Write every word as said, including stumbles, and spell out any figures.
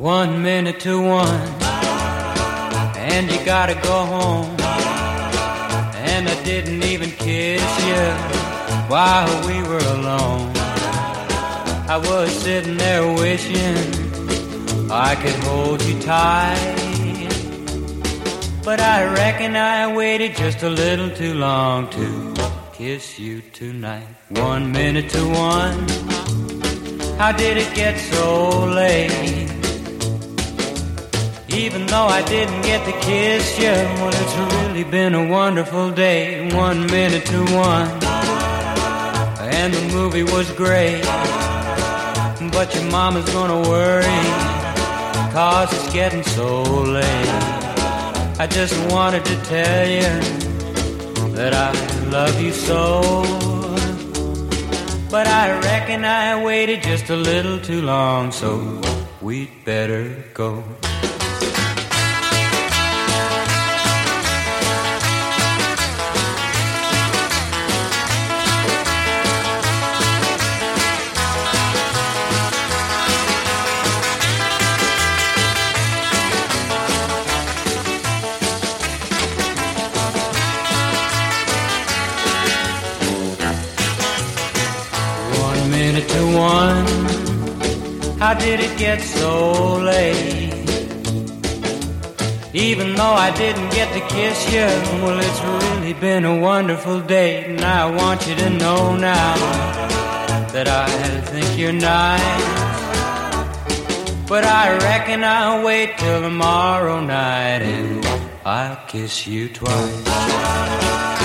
One minute to one, and you gotta go home. And I didn't even kiss you while we were alone. I was sitting there wishing I could hold you tight, but I reckon I waited just a little too long to kiss you tonight. One minute to one, how did it get so late? Even though I didn't get to kiss you, well, it's really been a wonderful day. One minute to one, and the movie was great, but your mama's gonna worry, 'cause it's getting so late. I just wanted to tell you that I love you so, but I reckon I waited just a little too long, so we'd better go. Minute to one, how did it get so late? Even though I didn't get to kiss you, well, it's really been a wonderful day. And I want you to know now that I think you're nice, but I reckon I'll wait till tomorrow night, and I'll kiss you twice.